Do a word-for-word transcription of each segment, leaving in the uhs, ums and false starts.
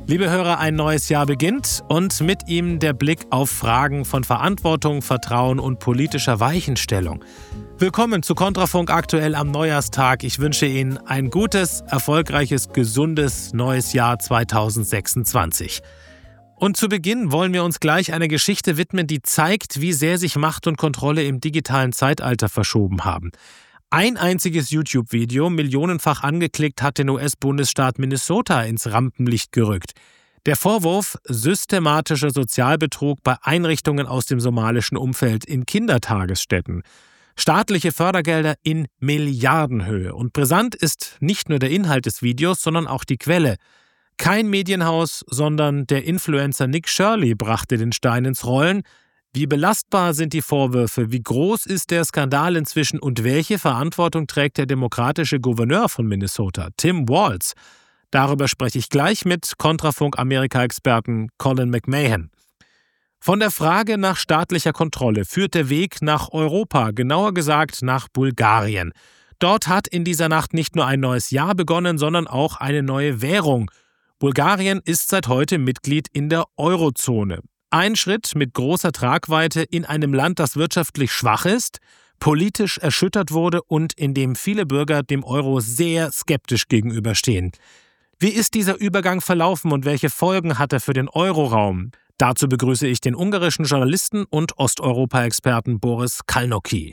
Liebe Hörer, ein neues Jahr beginnt und mit ihm der Blick auf Fragen von Verantwortung, Vertrauen und politischer Weichenstellung. Willkommen zu Kontrafunk aktuell am Neujahrstag. Ich wünsche Ihnen ein gutes, erfolgreiches, gesundes neues Jahr zweitausendsechsundzwanzig. Und zu Beginn wollen wir uns gleich einer Geschichte widmen, die zeigt, wie sehr sich Macht und Kontrolle im digitalen Zeitalter verschoben haben. Ein einziges YouTube-Video, millionenfach angeklickt, hat den U S-Bundesstaat Minnesota ins Rampenlicht gerückt. Der Vorwurf: systematischer Sozialbetrug bei Einrichtungen aus dem somalischen Umfeld in Kindertagesstätten. Staatliche Fördergelder in Milliardenhöhe. Und brisant ist nicht nur der Inhalt des Videos, sondern auch die Quelle. Kein Medienhaus, sondern der Influencer Nick Shirley brachte den Stein ins Rollen. Wie belastbar sind die Vorwürfe? Wie groß ist der Skandal inzwischen? Und welche Verantwortung trägt der demokratische Gouverneur von Minnesota, Tim Walz? Darüber spreche ich gleich mit Kontrafunk-Amerika-Experten Colin McMahon. Von der Frage nach staatlicher Kontrolle führt der Weg nach Europa, genauer gesagt nach Bulgarien. Dort hat in dieser Nacht nicht nur ein neues Jahr begonnen, sondern auch eine neue Währung. Bulgarien ist seit heute Mitglied in der Eurozone. Ein Schritt mit großer Tragweite in einem Land, das wirtschaftlich schwach ist, politisch erschüttert wurde und in dem viele Bürger dem Euro sehr skeptisch gegenüberstehen. Wie ist dieser Übergang verlaufen und welche Folgen hat er für den Euroraum? Dazu begrüße ich den ungarischen Journalisten und Osteuropa-Experten Boris Kalnoky.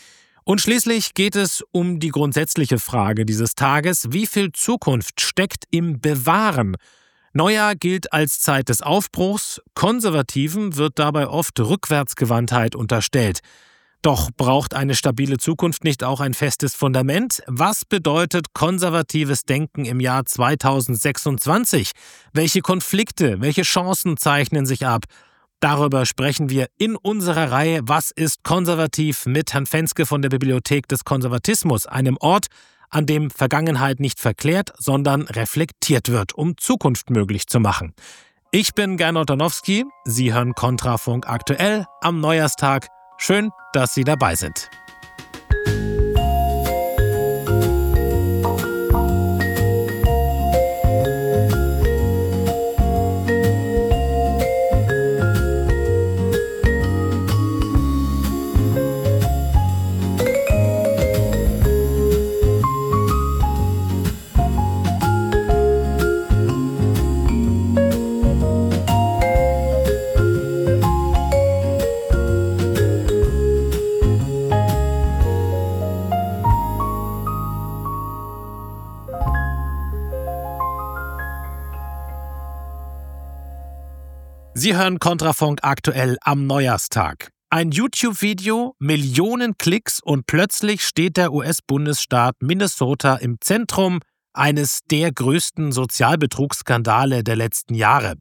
Und schließlich geht es um die grundsätzliche Frage dieses Tages: Wie viel Zukunft steckt im Bewahren? Neujahr gilt als Zeit des Aufbruchs, Konservativen wird dabei oft Rückwärtsgewandtheit unterstellt. Doch braucht eine stabile Zukunft nicht auch ein festes Fundament? Was bedeutet konservatives Denken im Jahr zweitausendsechsundzwanzig? Welche Konflikte, welche Chancen zeichnen sich ab? Darüber sprechen wir in unserer Reihe Was ist konservativ? Mit Herrn Fenske von der Bibliothek des Konservatismus, einem Ort, an dem Vergangenheit nicht verklärt, sondern reflektiert wird, um Zukunft möglich zu machen. Ich bin Gernot Danowski, Sie hören Kontrafunk aktuell am Neujahrstag. Schön, dass Sie dabei sind. Sie hören Kontrafunk aktuell am Neujahrstag. Ein YouTube-Video, Millionen Klicks und plötzlich steht der U S-Bundesstaat Minnesota im Zentrum eines der größten Sozialbetrugsskandale der letzten Jahre.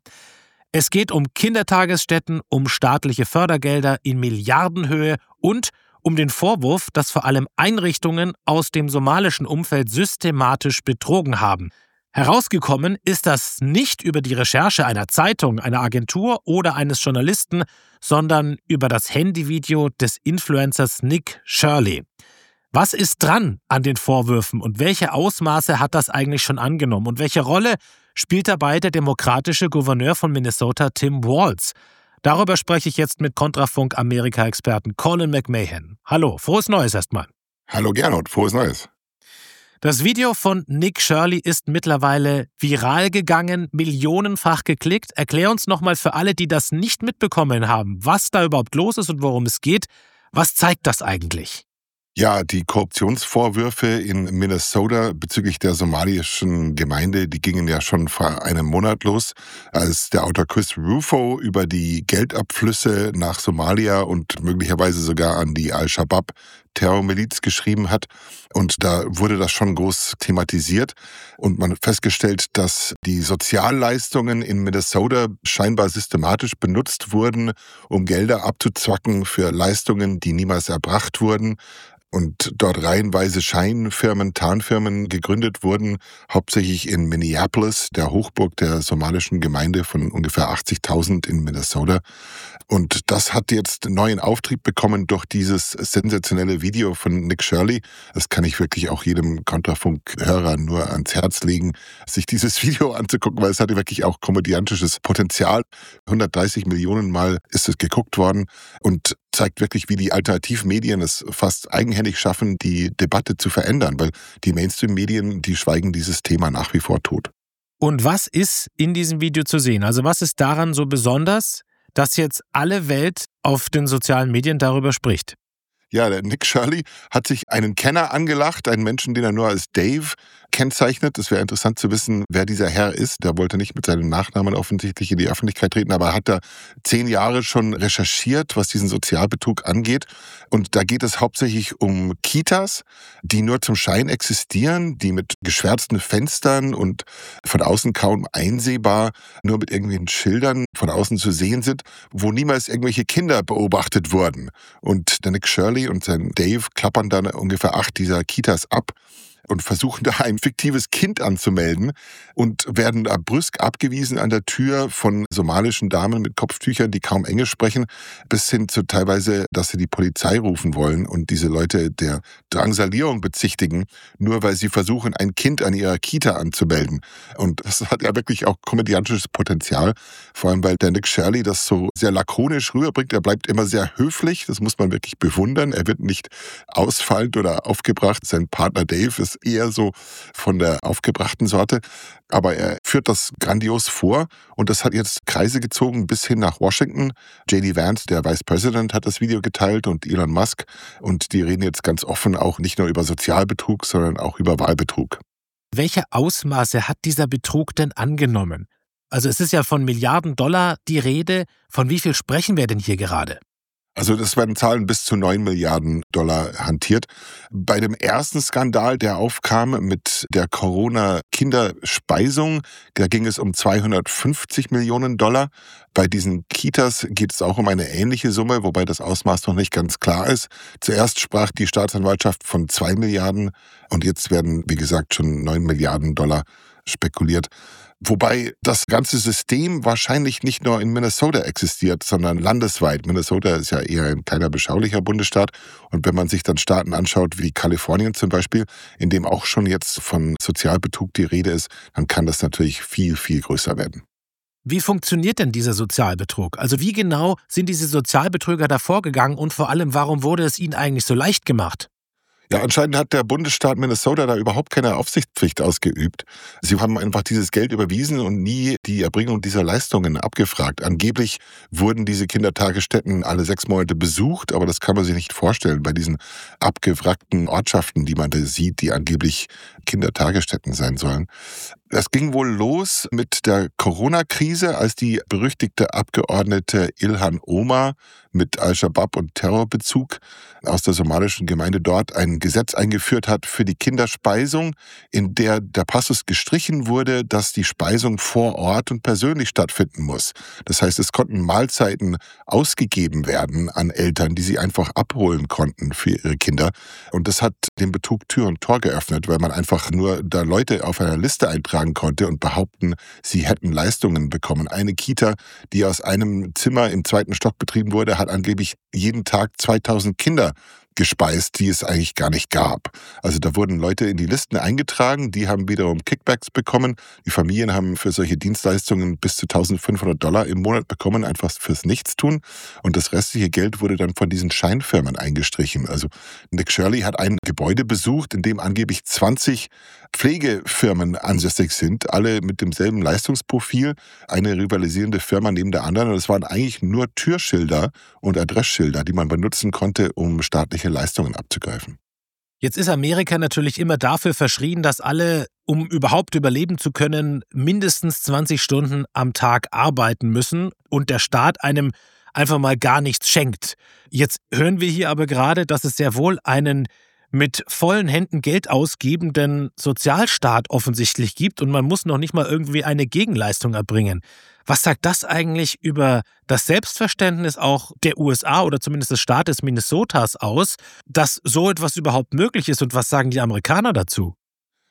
Es geht um Kindertagesstätten, um staatliche Fördergelder in Milliardenhöhe und um den Vorwurf, dass vor allem Einrichtungen aus dem somalischen Umfeld systematisch betrogen haben. Herausgekommen ist das nicht über die Recherche einer Zeitung, einer Agentur oder eines Journalisten, sondern über das Handyvideo des Influencers Nick Shirley. Was ist dran an den Vorwürfen und welche Ausmaße hat das eigentlich schon angenommen? Und welche Rolle spielt dabei der demokratische Gouverneur von Minnesota, Tim Walz? Darüber spreche ich jetzt mit Kontrafunk-Amerika-Experten Colin McMahon. Hallo, frohes Neues erstmal. Hallo Gernot, frohes Neues. Das Video von Nick Shirley ist mittlerweile viral gegangen, millionenfach geklickt. Erklär uns nochmal für alle, die das nicht mitbekommen haben, was da überhaupt los ist und worum es geht. Was zeigt das eigentlich? Ja, die Korruptionsvorwürfe in Minnesota bezüglich der somalischen Gemeinde, die gingen ja schon vor einem Monat los, als der Autor Chris Rufo über die Geldabflüsse nach Somalia und möglicherweise sogar an die Al-Shabaab-Terrormiliz geschrieben hat. Und da wurde das schon groß thematisiert und man hat festgestellt, dass die Sozialleistungen in Minnesota scheinbar systematisch benutzt wurden, um Gelder abzuzwacken für Leistungen, die niemals erbracht wurden. Und dort reihenweise Scheinfirmen, Tarnfirmen gegründet wurden, hauptsächlich in Minneapolis, der Hochburg der somalischen Gemeinde von ungefähr achtzigtausend in Minnesota. Und das hat jetzt neuen Auftrieb bekommen durch dieses sensationelle Video von Nick Shirley. Das kann ich wirklich auch jedem Kontrafunk-Hörer nur ans Herz legen, sich dieses Video anzugucken, weil es hatte wirklich auch komödiantisches Potenzial. hundertdreißig Millionen Mal ist es geguckt worden und zeigt wirklich, wie die Alternativmedien es fast eigenhändig schaffen, die Debatte zu verändern, weil die Mainstream-Medien, die schweigen dieses Thema nach wie vor tot. Und was ist in diesem Video zu sehen? Also was ist daran so besonders, dass jetzt alle Welt auf den sozialen Medien darüber spricht? Ja, der Nick Shirley hat sich einen Kenner angelacht, einen Menschen, den er nur als Dave kennzeichnet. Es wäre interessant zu wissen, wer dieser Herr ist. Der wollte nicht mit seinem Nachnamen offensichtlich in die Öffentlichkeit treten, aber er hat da zehn Jahre schon recherchiert, was diesen Sozialbetrug angeht. Und da geht es hauptsächlich um Kitas, die nur zum Schein existieren, die mit geschwärzten Fenstern und von außen kaum einsehbar, nur mit irgendwelchen Schildern von außen zu sehen sind, wo niemals irgendwelche Kinder beobachtet wurden. Und der Nick Shirley und sein Dave klappern dann ungefähr acht dieser Kitas ab und versuchen da ein fiktives Kind anzumelden und werden da brüsk abgewiesen an der Tür von somalischen Damen mit Kopftüchern, die kaum Englisch sprechen, bis hin zu teilweise, dass sie die Polizei rufen wollen und diese Leute der Drangsalierung bezichtigen, nur weil sie versuchen, ein Kind an ihrer Kita anzumelden. Und das hat ja wirklich auch komödiantisches Potenzial, vor allem weil der Nick Shirley das so sehr lakonisch rüberbringt. Er bleibt immer sehr höflich, das muss man wirklich bewundern. Er wird nicht ausfallend oder aufgebracht. Sein Partner Dave ist eher so von der aufgebrachten Sorte, aber er führt das grandios vor und das hat jetzt Kreise gezogen bis hin nach Washington. J D Vance, der Vice President, hat das Video geteilt und Elon Musk und die reden jetzt ganz offen auch nicht nur über Sozialbetrug, sondern auch über Wahlbetrug. Welche Ausmaße hat dieser Betrug denn angenommen? Also es ist ja von Milliarden Dollar die Rede. Von wie viel sprechen wir denn hier gerade? Also das werden Zahlen bis zu neun Milliarden Dollar hantiert. Bei dem ersten Skandal, der aufkam mit der Corona-Kinderspeisung, da ging es um zweihundertfünfzig Millionen Dollar. Bei diesen Kitas geht es auch um eine ähnliche Summe, wobei das Ausmaß noch nicht ganz klar ist. Zuerst sprach die Staatsanwaltschaft von zwei Milliarden und jetzt werden, wie gesagt, schon neun Milliarden Dollar spekuliert. Wobei das ganze System wahrscheinlich nicht nur in Minnesota existiert, sondern landesweit. Minnesota ist ja eher ein kleiner, beschaulicher Bundesstaat. Und wenn man sich dann Staaten anschaut, wie Kalifornien zum Beispiel, in dem auch schon jetzt von Sozialbetrug die Rede ist, dann kann das natürlich viel, viel größer werden. Wie funktioniert denn dieser Sozialbetrug? Also wie genau sind diese Sozialbetrüger da vorgegangen und vor allem, warum wurde es ihnen eigentlich so leicht gemacht? Ja, anscheinend hat der Bundesstaat Minnesota da überhaupt keine Aufsichtspflicht ausgeübt. Sie haben einfach dieses Geld überwiesen und nie die Erbringung dieser Leistungen abgefragt. Angeblich wurden diese Kindertagesstätten alle sechs Monate besucht, aber das kann man sich nicht vorstellen bei diesen abgewrackten Ortschaften, die man da sieht, die angeblich Kindertagesstätten sein sollen. Das ging wohl los mit der Corona-Krise, als die berüchtigte Abgeordnete Ilhan Omar mit Al-Shabaab und Terrorbezug aus der somalischen Gemeinde dort ein Gesetz eingeführt hat für die Kinderspeisung, in der der Passus gestrichen wurde, dass die Speisung vor Ort und persönlich stattfinden muss. Das heißt, es konnten Mahlzeiten ausgegeben werden an Eltern, die sie einfach abholen konnten für ihre Kinder. Und das hat dem Betrug Tür und Tor geöffnet, weil man einfach nur da Leute auf einer Liste eintragen konnte und behaupten, sie hätten Leistungen bekommen. Eine Kita, die aus einem Zimmer im zweiten Stock betrieben wurde, hat angeblich jeden Tag zweitausend Kinder gespeist, die es eigentlich gar nicht gab. Also da wurden Leute in die Listen eingetragen, die haben wiederum Kickbacks bekommen. Die Familien haben für solche Dienstleistungen bis zu eintausendfünfhundert Dollar im Monat bekommen, einfach fürs Nichtstun. Und das restliche Geld wurde dann von diesen Scheinfirmen eingestrichen. Also Nick Shirley hat ein Gebäude besucht, in dem angeblich zwanzig Pflegefirmen ansässig sind, alle mit demselben Leistungsprofil, eine rivalisierende Firma neben der anderen. Und es waren eigentlich nur Türschilder und Adressschilder, die man benutzen konnte, um staatliche Leistungen abzugreifen. Jetzt ist Amerika natürlich immer dafür verschrien, dass alle, um überhaupt überleben zu können, mindestens zwanzig Stunden am Tag arbeiten müssen und der Staat einem einfach mal gar nichts schenkt. Jetzt hören wir hier aber gerade, dass es sehr wohl einen mit vollen Händen Geld ausgebenden Sozialstaat offensichtlich gibt und man muss noch nicht mal irgendwie eine Gegenleistung erbringen. Was sagt das eigentlich über das Selbstverständnis auch der U S A oder zumindest des Staates Minnesotas aus, dass so etwas überhaupt möglich ist und was sagen die Amerikaner dazu?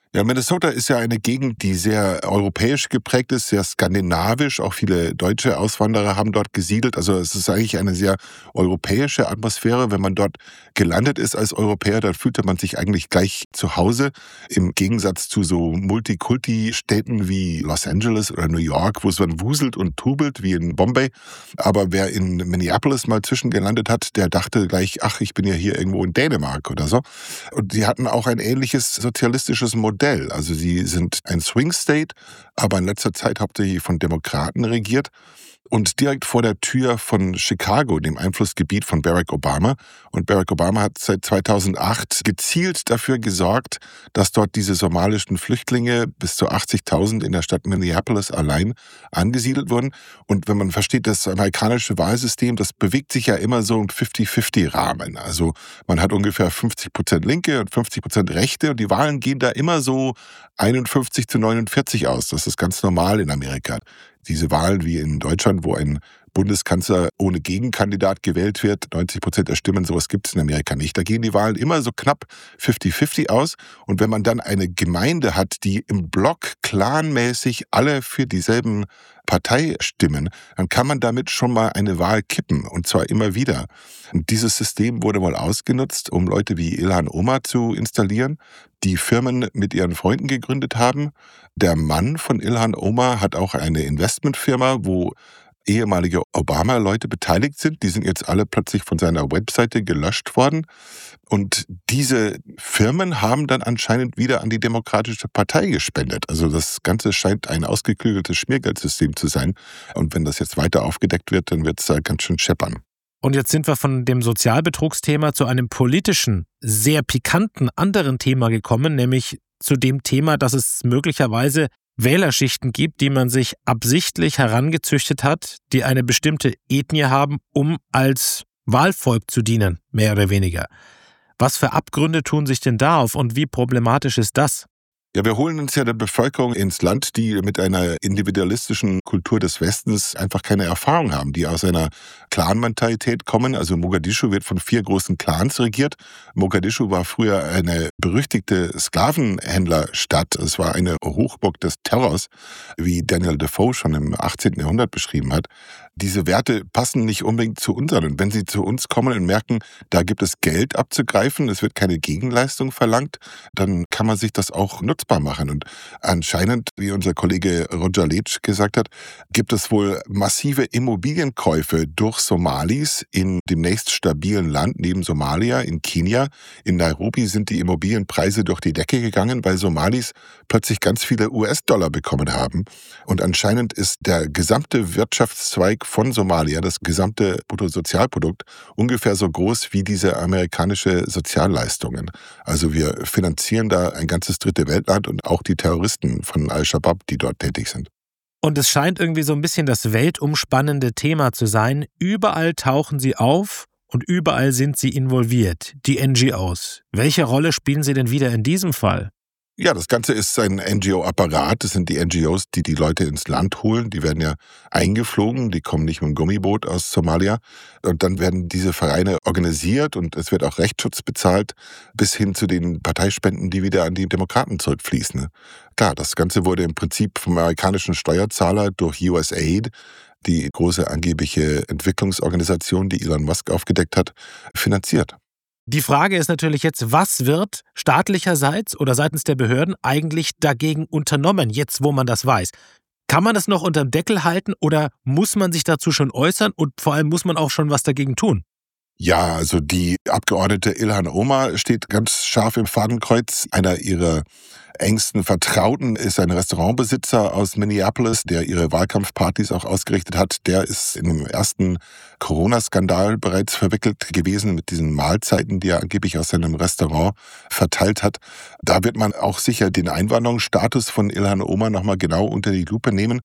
Ja, Minnesota ist ja eine Gegend, die sehr europäisch geprägt ist, sehr skandinavisch. Auch viele deutsche Auswanderer haben dort gesiedelt. Also es ist eigentlich eine sehr europäische Atmosphäre. Wenn man dort gelandet ist als Europäer, dann fühlte man sich eigentlich gleich zu Hause. Im Gegensatz zu so Multikulti-Städten wie Los Angeles oder New York, wo es dann wuselt und trubelt wie in Bombay. Aber wer in Minneapolis mal zwischengelandet hat, der dachte gleich, ach, ich bin ja hier irgendwo in Dänemark oder so. Und sie hatten auch ein ähnliches sozialistisches Modell. Also sie sind ein Swing State, aber in letzter Zeit hauptsächlich von Demokraten regiert. Und direkt vor der Tür von Chicago, dem Einflussgebiet von Barack Obama. Und Barack Obama hat seit zweitausendacht gezielt dafür gesorgt, dass dort diese somalischen Flüchtlinge bis zu achtzigtausend in der Stadt Minneapolis allein angesiedelt wurden. Und wenn man versteht, das amerikanische Wahlsystem, das bewegt sich ja immer so im fifty-fifty-Rahmen. Also man hat ungefähr fünfzig Prozent Linke und fünfzig Prozent Rechte. Und die Wahlen gehen da immer so einundfünfzig zu neunundvierzig aus. Das ist ganz normal in Amerika. Diese Wahlen wie in Deutschland, wo ein Bundeskanzler ohne Gegenkandidat gewählt wird, neunzig Prozent der Stimmen, sowas gibt es in Amerika nicht. Da gehen die Wahlen immer so knapp fifty-fifty aus. Und wenn man dann eine Gemeinde hat, die im Block clanmäßig alle für dieselben Partei stimmen, dann kann man damit schon mal eine Wahl kippen, und zwar immer wieder. Und dieses System wurde mal ausgenutzt, um Leute wie Ilhan Omar zu installieren, die Firmen mit ihren Freunden gegründet haben. Der Mann von Ilhan Omar hat auch eine Investmentfirma, wo ehemalige Obama-Leute beteiligt sind. Die sind jetzt alle plötzlich von seiner Webseite gelöscht worden. Und diese Firmen haben dann anscheinend wieder an die Demokratische Partei gespendet. Also das Ganze scheint ein ausgeklügeltes Schmiergeldsystem zu sein. Und wenn das jetzt weiter aufgedeckt wird, dann wird es da ganz schön scheppern. Und jetzt sind wir von dem Sozialbetrugsthema zu einem politischen, sehr pikanten anderen Thema gekommen, nämlich zu dem Thema, dass es möglicherweise Wählerschichten gibt, die man sich absichtlich herangezüchtet hat, die eine bestimmte Ethnie haben, um als Wahlvolk zu dienen, mehr oder weniger. Was für Abgründe tun sich denn da auf und wie problematisch ist das? Ja, wir holen uns ja der Bevölkerung ins Land, die mit einer individualistischen Kultur des Westens einfach keine Erfahrung haben, die aus einer Clan-Mentalität kommen. Also Mogadischu wird von vier großen Clans regiert. Mogadischu war früher eine berüchtigte Sklavenhändlerstadt. Es war eine Hochburg des Terrors, wie Daniel Defoe schon im achtzehnten Jahrhundert beschrieben hat. Diese Werte passen nicht unbedingt zu unseren. Und wenn sie zu uns kommen und merken, da gibt es Geld abzugreifen, es wird keine Gegenleistung verlangt, dann kann man sich das auch nutzbar machen. Und anscheinend, wie unser Kollege Roger Leach gesagt hat, gibt es wohl massive Immobilienkäufe durch Somalis in dem nächst stabilen Land neben Somalia, in Kenia. In Nairobi sind die Immobilienpreise durch die Decke gegangen, weil Somalis plötzlich ganz viele U S-Dollar bekommen haben. Und anscheinend ist der gesamte Wirtschaftszweig von Somalia, das gesamte Bruttosozialprodukt, ungefähr so groß wie diese amerikanische Sozialleistungen. Also wir finanzieren da ein ganzes dritte Weltland und auch die Terroristen von Al-Shabaab, die dort tätig sind. Und es scheint irgendwie so ein bisschen das weltumspannende Thema zu sein. Überall tauchen sie auf und überall sind sie involviert, die N G Os. Welche Rolle spielen sie denn wieder in diesem Fall? Ja, das Ganze ist ein N G O-Apparat. Das sind die N G Os, die die Leute ins Land holen. Die werden ja eingeflogen, die kommen nicht mit dem Gummiboot aus Somalia. Und dann werden diese Vereine organisiert und es wird auch Rechtsschutz bezahlt, bis hin zu den Parteispenden, die wieder an die Demokraten zurückfließen. Klar, das Ganze wurde im Prinzip vom amerikanischen Steuerzahler durch U S A I D, die große angebliche Entwicklungsorganisation, die Elon Musk aufgedeckt hat, finanziert. Die Frage ist natürlich jetzt, was wird staatlicherseits oder seitens der Behörden eigentlich dagegen unternommen, jetzt wo man das weiß? Kann man das noch unterm Deckel halten oder muss man sich dazu schon äußern und vor allem muss man auch schon was dagegen tun? Ja, also die Abgeordnete Ilhan Omar steht ganz scharf im Fadenkreuz. Einer ihrer engsten Vertrauten ist ein Restaurantbesitzer aus Minneapolis, der ihre Wahlkampfpartys auch ausgerichtet hat. Der ist in dem ersten Corona-Skandal bereits verwickelt gewesen mit diesen Mahlzeiten, die er angeblich aus seinem Restaurant verteilt hat. Da wird man auch sicher den Einwanderungsstatus von Ilhan Omar nochmal genau unter die Lupe nehmen.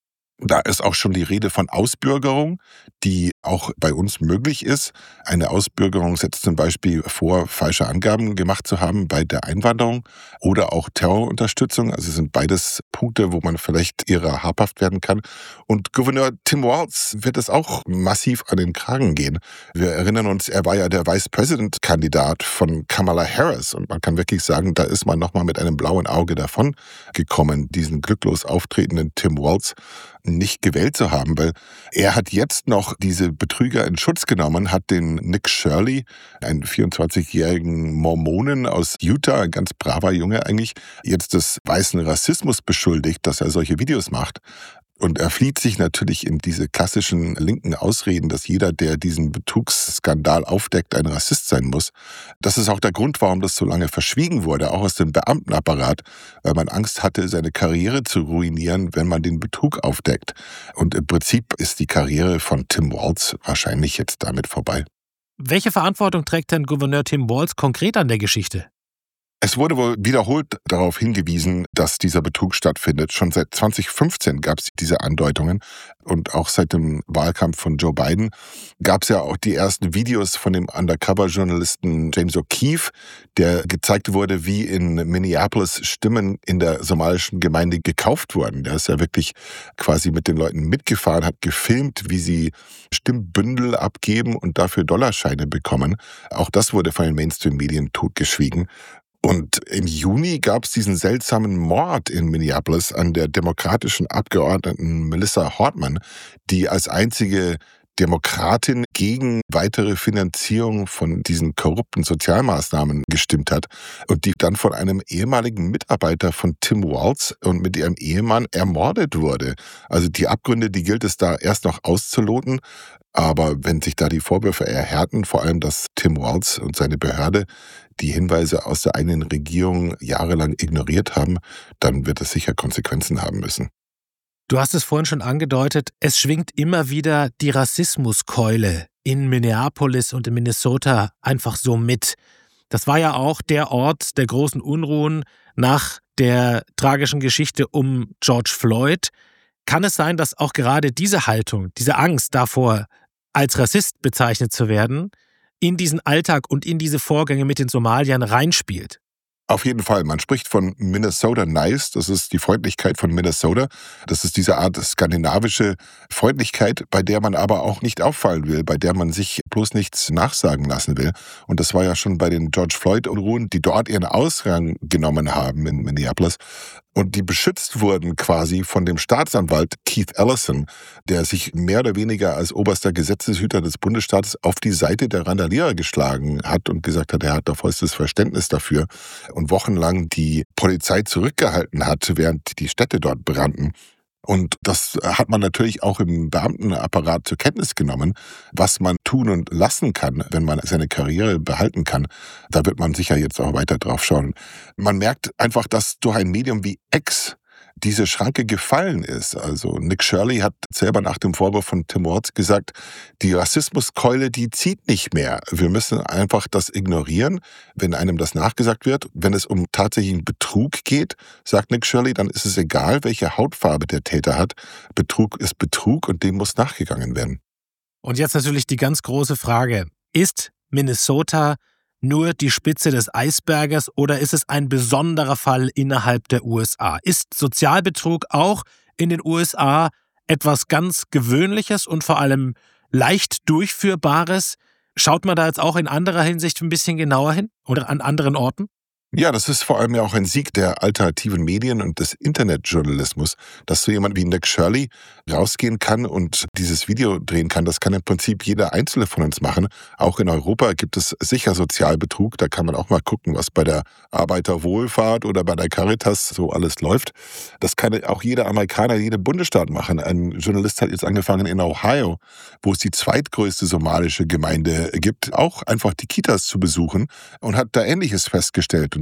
Da ist auch schon die Rede von Ausbürgerung, die auch bei uns möglich ist. Eine Ausbürgerung setzt zum Beispiel vor, falsche Angaben gemacht zu haben bei der Einwanderung oder auch Terrorunterstützung. Also sind beides Punkte, wo man vielleicht eher habhaft werden kann. Und Gouverneur Tim Walz wird es auch massiv an den Kragen gehen. Wir erinnern uns, er war ja der Vice-President-Kandidat von Kamala Harris. Und man kann wirklich sagen, da ist man nochmal mit einem blauen Auge davon gekommen, diesen glücklos auftretenden Tim Walz nicht gewählt zu haben, weil er hat jetzt noch diese Betrüger in Schutz genommen, hat den Nick Shirley, einen vierundzwanzigjährigen Mormonen aus Utah, ein ganz braver Junge eigentlich, jetzt des weißen Rassismus beschuldigt, dass er solche Videos macht. Und er flieht sich natürlich in diese klassischen linken Ausreden, dass jeder, der diesen Betrugsskandal aufdeckt, ein Rassist sein muss. Das ist auch der Grund, warum das so lange verschwiegen wurde, auch aus dem Beamtenapparat, weil man Angst hatte, seine Karriere zu ruinieren, wenn man den Betrug aufdeckt. Und im Prinzip ist die Karriere von Tim Walz wahrscheinlich jetzt damit vorbei. Welche Verantwortung trägt denn Gouverneur Tim Walz konkret an der Geschichte? Es wurde wohl wiederholt darauf hingewiesen, dass dieser Betrug stattfindet. Schon seit zwanzig fünfzehn gab es diese Andeutungen und auch seit dem Wahlkampf von Joe Biden gab es ja auch die ersten Videos von dem Undercover-Journalisten James O'Keefe, der gezeigt wurde, wie in Minneapolis Stimmen in der somalischen Gemeinde gekauft wurden. Der ist ja wirklich quasi mit den Leuten mitgefahren, hat gefilmt, wie sie Stimmbündel abgeben und dafür Dollarscheine bekommen. Auch das wurde von den Mainstream-Medien totgeschwiegen. Und im Juni gab es diesen seltsamen Mord in Minneapolis an der demokratischen Abgeordneten Melissa Hortman, die als einzige Demokratin gegen weitere Finanzierung von diesen korrupten Sozialmaßnahmen gestimmt hat und die dann von einem ehemaligen Mitarbeiter von Tim Walz und mit ihrem Ehemann ermordet wurde. Also die Abgründe, die gilt es da erst noch auszuloten. Aber wenn sich da die Vorwürfe erhärten, vor allem, dass Tim Walz und seine Behörde die Hinweise aus der eigenen Regierung jahrelang ignoriert haben, dann wird es sicher Konsequenzen haben müssen. Du hast es vorhin schon angedeutet, es schwingt immer wieder die Rassismuskeule in Minneapolis und in Minnesota einfach so mit. Das war ja auch der Ort der großen Unruhen nach der tragischen Geschichte um George Floyd. Kann es sein, dass auch gerade diese Haltung, diese Angst davor, als Rassist bezeichnet zu werden, in diesen Alltag und in diese Vorgänge mit den Somaliern reinspielt? Auf jeden Fall. Man spricht von Minnesota Nice. Das ist die Freundlichkeit von Minnesota. Das ist diese Art skandinavische Freundlichkeit, bei der man aber auch nicht auffallen will, bei der man sich bloß nichts nachsagen lassen will. Und das war ja schon bei den George Floyd-Unruhen, die dort ihren Ausgang genommen haben in Minneapolis und die beschützt wurden quasi von dem Staatsanwalt Keith Ellison, der sich mehr oder weniger als oberster Gesetzeshüter des Bundesstaates auf die Seite der Randalierer geschlagen hat und gesagt hat, er hat da vollstes Verständnis dafür und wochenlang die Polizei zurückgehalten hat, während die Städte dort brannten. Und das hat man natürlich auch im Beamtenapparat zur Kenntnis genommen, was man tun und lassen kann, wenn man seine Karriere behalten kann. Da wird man sicher jetzt auch weiter drauf schauen. Man merkt einfach, dass durch ein Medium wie X diese Schranke gefallen ist. Also Nick Shirley hat selber nach dem Vorwurf von Tim Walz gesagt, die Rassismuskeule, die zieht nicht mehr. Wir müssen einfach das ignorieren, wenn einem das nachgesagt wird. Wenn es um tatsächlichen Betrug geht, sagt Nick Shirley, dann ist es egal, welche Hautfarbe der Täter hat. Betrug ist Betrug und dem muss nachgegangen werden. Und jetzt natürlich die ganz große Frage. Ist Minnesota nur die Spitze des Eisberges oder ist es ein besonderer Fall innerhalb der U S A? Ist Sozialbetrug auch in den U S A etwas ganz Gewöhnliches und vor allem leicht Durchführbares? Schaut man da jetzt auch in anderer Hinsicht ein bisschen genauer hin oder an anderen Orten? Ja, das ist vor allem ja auch ein Sieg der alternativen Medien und des Internetjournalismus, dass so jemand wie Nick Shirley rausgehen kann und dieses Video drehen kann. Das kann im Prinzip jeder Einzelne von uns machen. Auch in Europa gibt es sicher Sozialbetrug. Da kann man auch mal gucken, was bei der Arbeiterwohlfahrt oder bei der Caritas so alles läuft. Das kann auch jeder Amerikaner, jeder Bundesstaat machen. Ein Journalist hat jetzt angefangen in Ohio, wo es die zweitgrößte somalische Gemeinde gibt, auch einfach die Kitas zu besuchen und hat da Ähnliches festgestellt. Und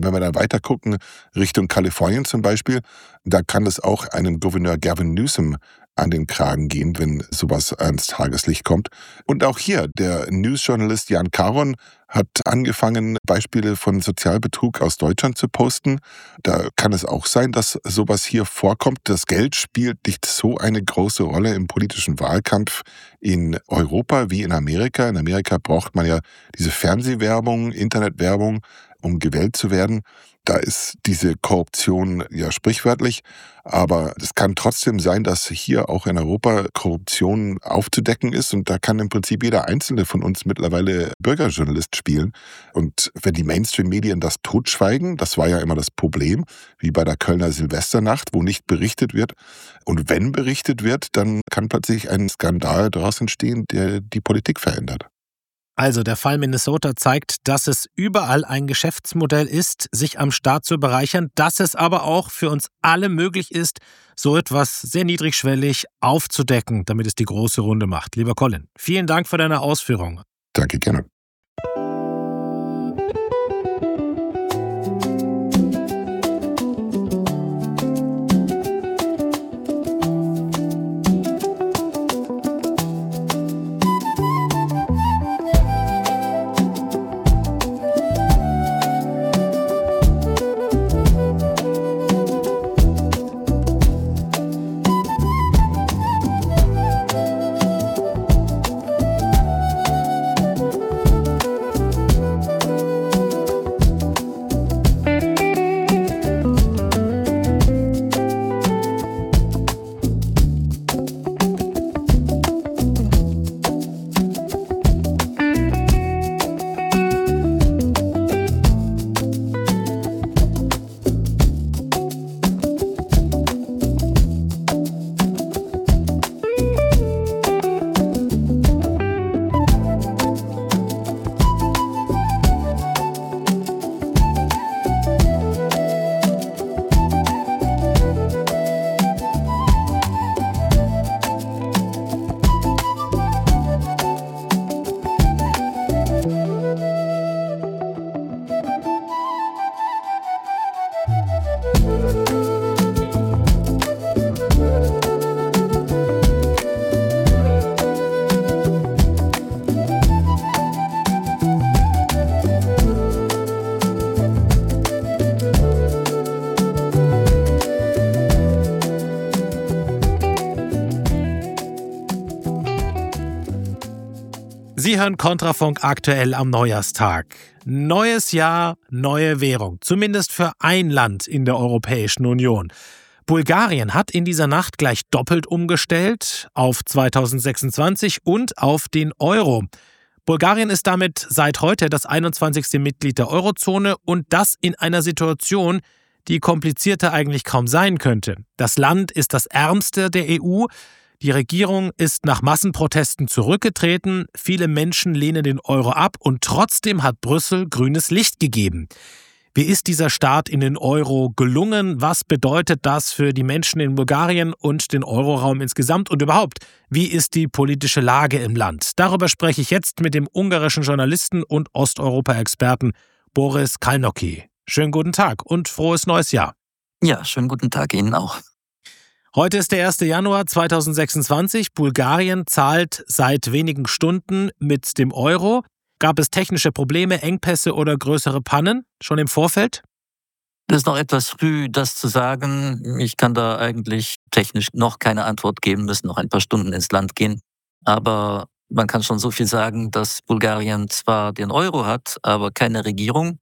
Und wenn wir dann weiter gucken, Richtung Kalifornien zum Beispiel, da kann es auch einem Gouverneur Gavin Newsom an den Kragen gehen, wenn sowas ans Tageslicht kommt. Und auch hier, der Newsjournalist Jan Caron hat angefangen, Beispiele von Sozialbetrug aus Deutschland zu posten. Da kann es auch sein, dass sowas hier vorkommt. Das Geld spielt nicht so eine große Rolle im politischen Wahlkampf in Europa wie in Amerika. In Amerika braucht man ja diese Fernsehwerbung, Internetwerbung, um gewählt zu werden. Da ist diese Korruption ja sprichwörtlich, aber es kann trotzdem sein, dass hier auch in Europa Korruption aufzudecken ist und da kann im Prinzip jeder Einzelne von uns mittlerweile Bürgerjournalist spielen. Und wenn die Mainstream-Medien das totschweigen, das war ja immer das Problem, wie bei der Kölner Silvesternacht, wo nicht berichtet wird. Und wenn berichtet wird, dann kann plötzlich ein Skandal daraus entstehen, der die Politik verändert. Also der Fall Minnesota zeigt, dass es überall ein Geschäftsmodell ist, sich am Staat zu bereichern, dass es aber auch für uns alle möglich ist, so etwas sehr niedrigschwellig aufzudecken, damit es die große Runde macht. Lieber Colin, vielen Dank für deine Ausführungen. Danke, gerne. Sie hören Kontrafunk aktuell am Neujahrstag. Neues Jahr, neue Währung. Zumindest für ein Land in der Europäischen Union. Bulgarien hat in dieser Nacht gleich doppelt umgestellt auf zweitausendsechsundzwanzig und auf den Euro. Bulgarien ist damit seit heute das einundzwanzigste Mitglied der Eurozone und das in einer Situation, die komplizierter eigentlich kaum sein könnte. Das Land ist das ärmste der E U. Die Regierung ist nach Massenprotesten zurückgetreten, viele Menschen lehnen den Euro ab und trotzdem hat Brüssel grünes Licht gegeben. Wie ist dieser Start in den Euro gelungen? Was bedeutet das für die Menschen in Bulgarien und den Euroraum insgesamt? Und überhaupt, wie ist die politische Lage im Land? Darüber spreche ich jetzt mit dem ungarischen Journalisten und Osteuropa-Experten Boris Kalnoky. Schönen guten Tag und frohes neues Jahr. Ja, schönen guten Tag Ihnen auch. Heute ist der erste Januar zweitausendsechsundzwanzig. Bulgarien zahlt seit wenigen Stunden mit dem Euro. Gab es technische Probleme, Engpässe oder größere Pannen schon im Vorfeld? Es ist noch etwas früh, das zu sagen. Ich kann da eigentlich technisch noch keine Antwort geben, müssen noch ein paar Stunden ins Land gehen. Aber man kann schon so viel sagen, dass Bulgarien zwar den Euro hat, aber keine Regierung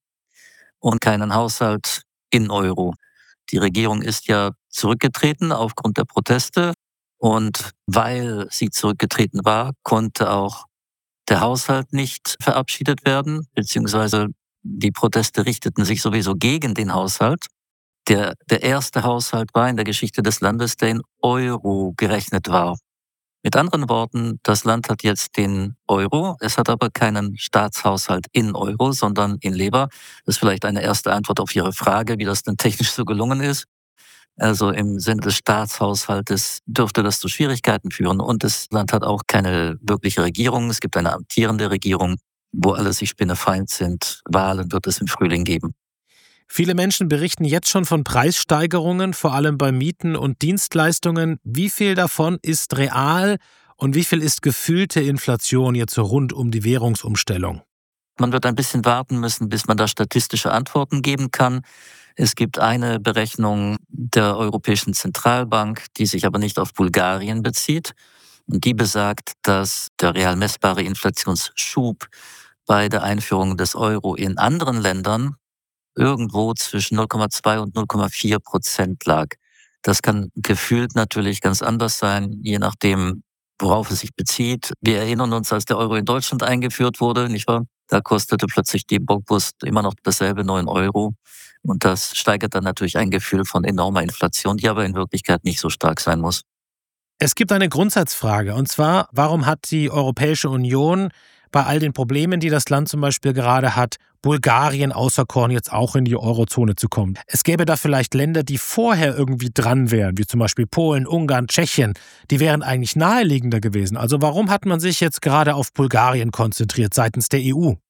und keinen Haushalt in Euro. Die Regierung ist ja zurückgetreten aufgrund der Proteste und weil sie zurückgetreten war, konnte auch der Haushalt nicht verabschiedet werden, beziehungsweise die Proteste richteten sich sowieso gegen den Haushalt. Der, der erste Haushalt war in der Geschichte des Landes, der in Euro gerechnet war. Mit anderen Worten, das Land hat jetzt den Euro, es hat aber keinen Staatshaushalt in Euro, sondern in Leber. Das ist vielleicht eine erste Antwort auf Ihre Frage, wie das denn technisch so gelungen ist. Also im Sinne des Staatshaushaltes dürfte das zu Schwierigkeiten führen. Und das Land hat auch keine wirkliche Regierung. Es gibt eine amtierende Regierung, wo alle sich spinnefeind sind. Wahlen wird es im Frühling geben. Viele Menschen berichten jetzt schon von Preissteigerungen, vor allem bei Mieten und Dienstleistungen. Wie viel davon ist real und wie viel ist gefühlte Inflation jetzt so rund um die Währungsumstellung? Man wird ein bisschen warten müssen, bis man da statistische Antworten geben kann. Es gibt eine Berechnung der Europäischen Zentralbank, die sich aber nicht auf Bulgarien bezieht. Und die besagt, dass der real messbare Inflationsschub bei der Einführung des Euro in anderen Ländern irgendwo zwischen null Komma zwei und null Komma vier Prozent lag. Das kann gefühlt natürlich ganz anders sein, je nachdem, worauf es sich bezieht. Wir erinnern uns, als der Euro in Deutschland eingeführt wurde, nicht wahr? Da kostete plötzlich die Bockwurst immer noch dasselbe, neun Euro. Und das steigert dann natürlich ein Gefühl von enormer Inflation, die aber in Wirklichkeit nicht so stark sein muss. Es gibt eine Grundsatzfrage, und zwar, warum hat die Europäische Union bei all den Problemen, die das Land zum Beispiel gerade hat, Bulgarien auserkoren, jetzt auch in die Eurozone zu kommen? Es gäbe da vielleicht Länder, die vorher irgendwie dran wären, wie zum Beispiel Polen, Ungarn, Tschechien. Die wären eigentlich naheliegender gewesen. Also warum hat man sich jetzt gerade auf Bulgarien konzentriert seitens der E U?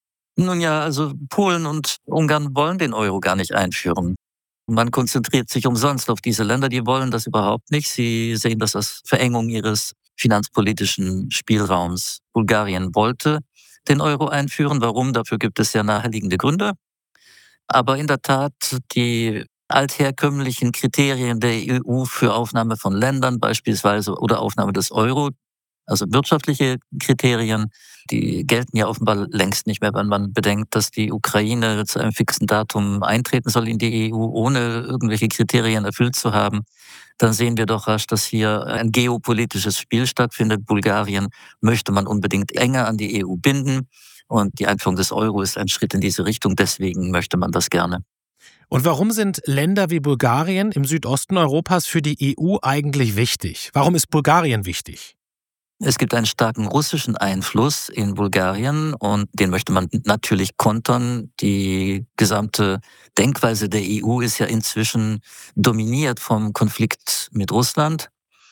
Nun ja, also Polen und Ungarn wollen den Euro gar nicht einführen. Man konzentriert sich umsonst auf diese Länder, die wollen das überhaupt nicht. Sie sehen das als Verengung ihres finanzpolitischen Spielraums. Bulgarien wollte den Euro einführen. Warum? Dafür gibt es sehr naheliegende Gründe. Aber in der Tat, die altherkömmlichen Kriterien der E U für Aufnahme von Ländern beispielsweise oder Aufnahme des Euro, also wirtschaftliche Kriterien, die gelten ja offenbar längst nicht mehr, wenn man bedenkt, dass die Ukraine zu einem fixen Datum eintreten soll in die E U, ohne irgendwelche Kriterien erfüllt zu haben. Dann sehen wir doch rasch, dass hier ein geopolitisches Spiel stattfindet. Bulgarien möchte man unbedingt enger an die E U binden. Und die Einführung des Euro ist ein Schritt in diese Richtung. Deswegen möchte man das gerne. Und warum sind Länder wie Bulgarien im Südosten Europas für die E U eigentlich wichtig? Warum ist Bulgarien wichtig? Es gibt einen starken russischen Einfluss in Bulgarien und den möchte man natürlich kontern. Die gesamte Denkweise der E U ist ja inzwischen dominiert vom Konflikt mit Russland.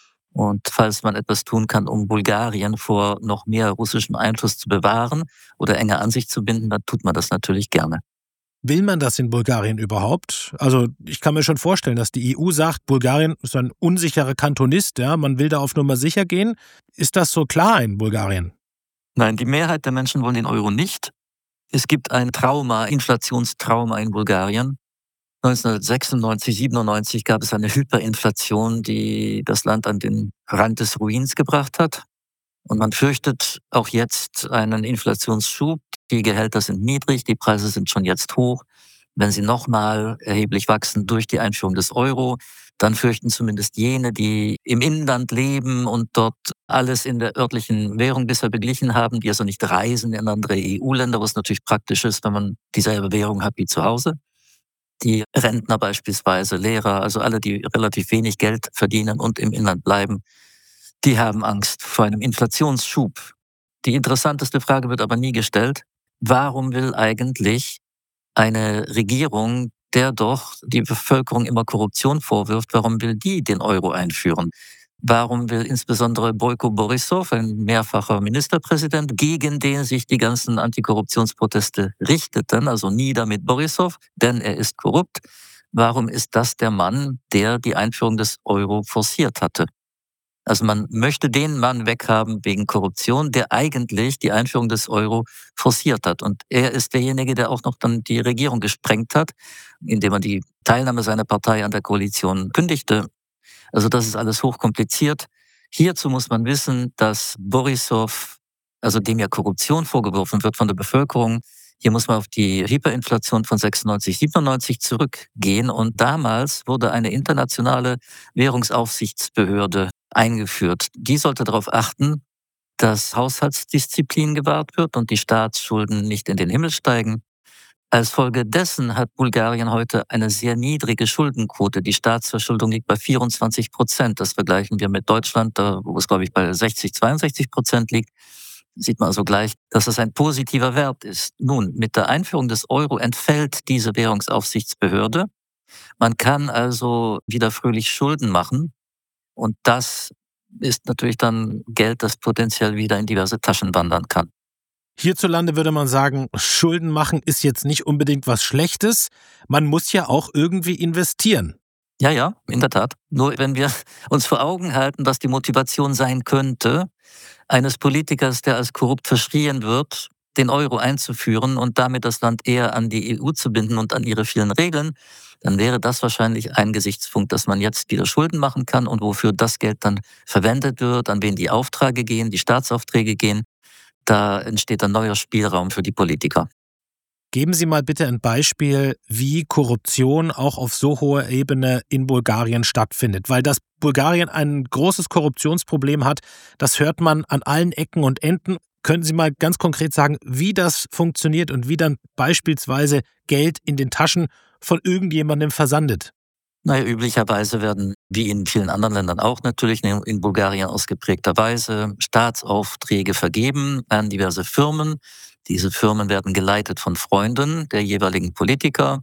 Und falls man etwas tun kann, um Bulgarien vor noch mehr russischem Einfluss zu bewahren oder enger an sich zu binden, dann tut man das natürlich gerne. Will man das in Bulgarien überhaupt? Also ich kann mir schon vorstellen, dass die E U sagt, Bulgarien ist ein unsicherer Kantonist, ja, man will da auf Nummer sicher gehen. Ist das so klar in Bulgarien? Nein, die Mehrheit der Menschen wollen den Euro nicht. Es gibt ein Trauma, Inflationstrauma in Bulgarien. neunzehnhundertsechsundneunzig, siebenundneunzig gab es eine Hyperinflation, die das Land an den Rand des Ruins gebracht hat. Und man fürchtet auch jetzt einen Inflationsschub. Die Gehälter sind niedrig, die Preise sind schon jetzt hoch. Wenn sie nochmal erheblich wachsen durch die Einführung des Euro, dann fürchten zumindest jene, die im Inland leben und dort alles in der örtlichen Währung bisher beglichen haben, die also nicht reisen in andere E U-Länder, was natürlich praktisch ist, wenn man dieselbe Währung hat wie zu Hause. Die Rentner beispielsweise, Lehrer, also alle, die relativ wenig Geld verdienen und im Inland bleiben, die haben Angst vor einem Inflationsschub. Die interessanteste Frage wird aber nie gestellt. Warum will eigentlich eine Regierung, der doch die Bevölkerung immer Korruption vorwirft, warum will die den Euro einführen? Warum will insbesondere Boyko Borissow, ein mehrfacher Ministerpräsident, gegen den sich die ganzen Antikorruptionsproteste richteten, also nieder mit Borissow, denn er ist korrupt, warum ist das der Mann, der die Einführung des Euro forciert hatte? Also man möchte den Mann weghaben wegen Korruption, der eigentlich die Einführung des Euro forciert hat. Und er ist derjenige, der auch noch dann die Regierung gesprengt hat, indem er die Teilnahme seiner Partei an der Koalition kündigte. Also das ist alles hochkompliziert. Hierzu muss man wissen, dass Borissow, also dem ja Korruption vorgeworfen wird von der Bevölkerung, hier muss man auf die Hyperinflation von sechsundneunzig, siebenundneunzig zurückgehen. Und damals wurde eine internationale Währungsaufsichtsbehörde eingeführt. Die sollte darauf achten, dass Haushaltsdisziplin gewahrt wird und die Staatsschulden nicht in den Himmel steigen. Als Folge dessen hat Bulgarien heute eine sehr niedrige Schuldenquote. Die Staatsverschuldung liegt bei vierundzwanzig Prozent. Das vergleichen wir mit Deutschland, wo es, glaube ich, bei sechzig, zweiundsechzig Prozent liegt. Sieht man also gleich, dass es ein positiver Wert ist. Nun, mit der Einführung des Euro entfällt diese Währungsaufsichtsbehörde. Man kann also wieder fröhlich Schulden machen. Und das ist natürlich dann Geld, das potenziell wieder in diverse Taschen wandern kann. Hierzulande würde man sagen, Schulden machen ist jetzt nicht unbedingt was Schlechtes. Man muss ja auch irgendwie investieren. Ja, ja, in der Tat. Nur wenn wir uns vor Augen halten, was die Motivation sein könnte, eines Politikers, der als korrupt verschrien wird, den Euro einzuführen und damit das Land eher an die E U zu binden und an ihre vielen Regeln, dann wäre das wahrscheinlich ein Gesichtspunkt, dass man jetzt wieder Schulden machen kann und wofür das Geld dann verwendet wird, an wen die Aufträge gehen, die Staatsaufträge gehen. Da entsteht ein neuer Spielraum für die Politiker. Geben Sie mal bitte ein Beispiel, wie Korruption auch auf so hoher Ebene in Bulgarien stattfindet. Weil das Bulgarien ein großes Korruptionsproblem hat, das hört man an allen Ecken und Enden. Können Sie mal ganz konkret sagen, wie das funktioniert und wie dann beispielsweise Geld in den Taschen von irgendjemandem versandet? Naja, üblicherweise werden, wie in vielen anderen Ländern auch natürlich, in Bulgarien ausgeprägter Weise Staatsaufträge vergeben an diverse Firmen. Diese Firmen werden geleitet von Freunden der jeweiligen Politiker.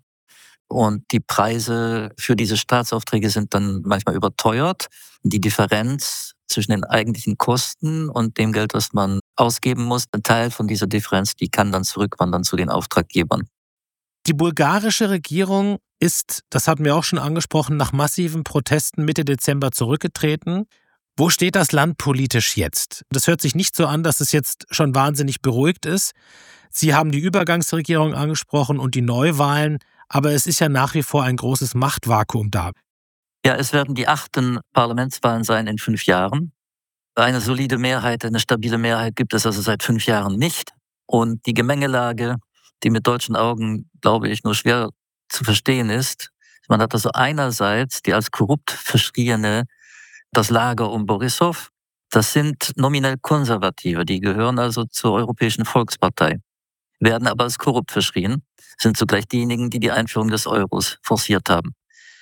Und die Preise für diese Staatsaufträge sind dann manchmal überteuert. Die Differenz zwischen den eigentlichen Kosten und dem Geld, das man ausgeben muss, ein Teil von dieser Differenz, die kann dann zurückwandern zu den Auftraggebern. Die bulgarische Regierung ist, das hatten wir auch schon angesprochen, nach massiven Protesten Mitte Dezember zurückgetreten. Wo steht das Land politisch jetzt? Das hört sich nicht so an, dass es jetzt schon wahnsinnig beruhigt ist. Sie haben die Übergangsregierung angesprochen und die Neuwahlen, aber es ist ja nach wie vor ein großes Machtvakuum da. Ja, es werden die achten Parlamentswahlen sein in fünf Jahren. Eine solide Mehrheit, eine stabile Mehrheit gibt es also seit fünf Jahren nicht. Und die Gemengelage, die mit deutschen Augen, glaube ich, nur schwer zu verstehen ist. Man hat also einerseits die als korrupt verschriene das Lager um Borissow. Das sind nominell Konservative, die gehören also zur Europäischen Volkspartei, werden aber als korrupt verschrien, sind zugleich diejenigen, die die Einführung des Euros forciert haben.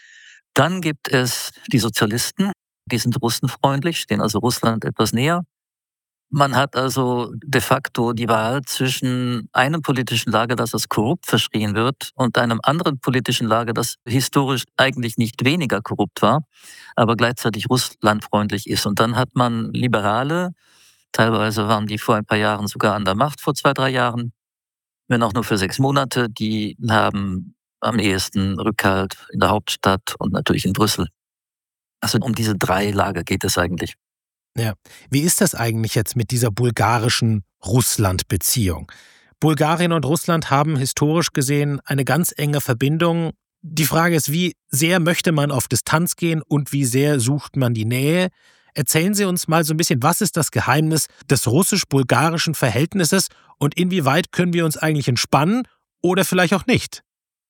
Dann gibt es die Sozialisten, die sind russenfreundlich, stehen also Russland etwas näher. Man hat also de facto die Wahl zwischen einem politischen Lager, das als korrupt verschrien wird, und einem anderen politischen Lager, das historisch eigentlich nicht weniger korrupt war, aber gleichzeitig russlandfreundlich ist. Und dann hat man Liberale, teilweise waren die vor ein paar Jahren sogar an der Macht, vor zwei, drei Jahren, wenn auch nur für sechs Monate, die haben am ehesten Rückhalt in der Hauptstadt und natürlich in Brüssel. Also um diese drei Lager geht es eigentlich. Ja. Wie ist das eigentlich jetzt mit dieser bulgarischen Russland-Beziehung? Bulgarien und Russland haben historisch gesehen eine ganz enge Verbindung. Die Frage ist, wie sehr möchte man auf Distanz gehen und wie sehr sucht man die Nähe? Erzählen Sie uns mal so ein bisschen, was ist das Geheimnis des russisch-bulgarischen Verhältnisses und inwieweit können wir uns eigentlich entspannen oder vielleicht auch nicht?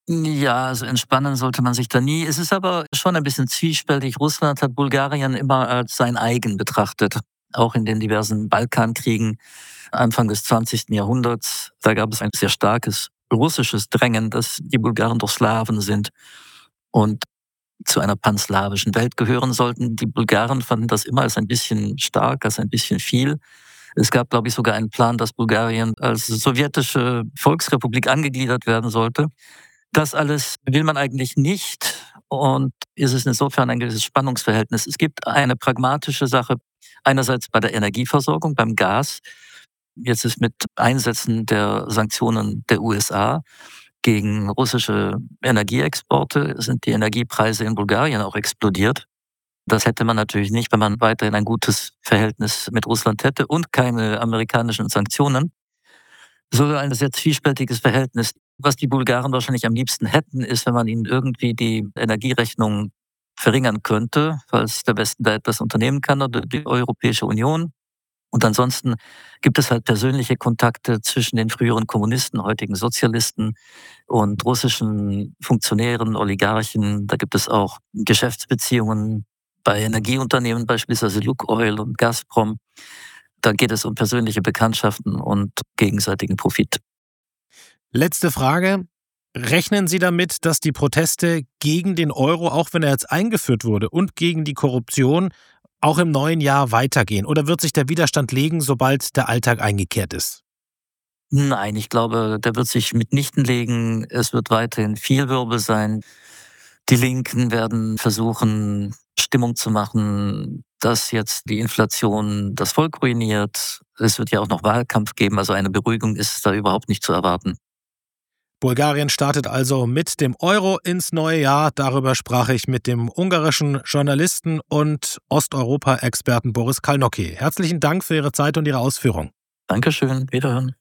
Ja, also entspannen sollte man sich da nie. Es ist aber schon ein bisschen zwiespältig. Russland hat Bulgarien immer als sein eigen betrachtet. Auch in den diversen Balkankriegen Anfang des zwanzigsten Jahrhunderts. Da gab es ein sehr starkes russisches Drängen, dass die Bulgaren doch Slawen sind und zu einer panslawischen Welt gehören sollten. Die Bulgaren fanden das immer als ein bisschen stark, als ein bisschen viel. Es gab, glaube ich, sogar einen Plan, dass Bulgarien als sowjetische Volksrepublik angegliedert werden sollte. Das alles will man eigentlich nicht und ist es insofern ein gewisses Spannungsverhältnis. Es gibt eine pragmatische Sache, einerseits bei der Energieversorgung, beim Gas. Jetzt ist mit Einsetzen der Sanktionen der U S A gegen russische Energieexporte sind die Energiepreise in Bulgarien auch explodiert. Das hätte man natürlich nicht, wenn man weiterhin ein gutes Verhältnis mit Russland hätte und keine amerikanischen Sanktionen. So ein sehr zwiespältiges Verhältnis. Was die Bulgaren wahrscheinlich am liebsten hätten, ist, wenn man ihnen irgendwie die Energierechnung verringern könnte, falls der Westen da etwas unternehmen kann oder die Europäische Union. Und ansonsten gibt es halt persönliche Kontakte zwischen den früheren Kommunisten, heutigen Sozialisten und russischen Funktionären, Oligarchen. Da gibt es auch Geschäftsbeziehungen bei Energieunternehmen, beispielsweise Lukoil und Gazprom. Da geht es um persönliche Bekanntschaften und gegenseitigen Profit. Letzte Frage. Rechnen Sie damit, dass die Proteste gegen den Euro, auch wenn er jetzt eingeführt wurde, und gegen die Korruption auch im neuen Jahr weitergehen? Oder wird sich der Widerstand legen, sobald der Alltag eingekehrt ist? Nein, ich glaube, der wird sich mitnichten legen. Es wird weiterhin viel Wirbel sein. Die Linken werden versuchen, Stimmung zu machen. dass jetzt die Inflation das Volk ruiniert. Es wird ja auch noch Wahlkampf geben, also eine Beruhigung ist da überhaupt nicht zu erwarten. Bulgarien startet also mit dem Euro ins neue Jahr. Darüber sprach ich mit dem ungarischen Journalisten und Osteuropa-Experten Boris Kalnocki. Herzlichen Dank für Ihre Zeit und Ihre Ausführung. Dankeschön, wiederhören.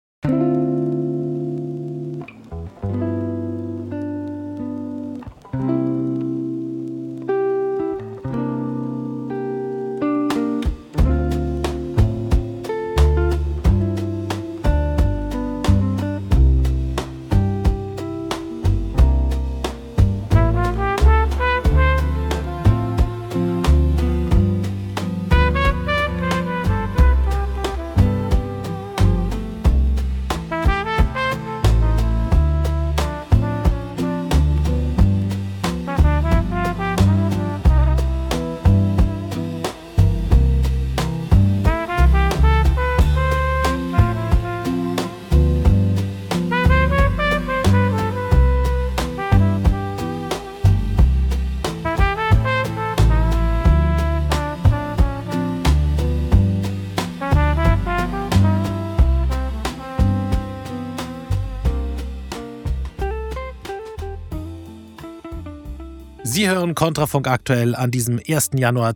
Sie hören Kontrafunk aktuell an diesem ersten Januar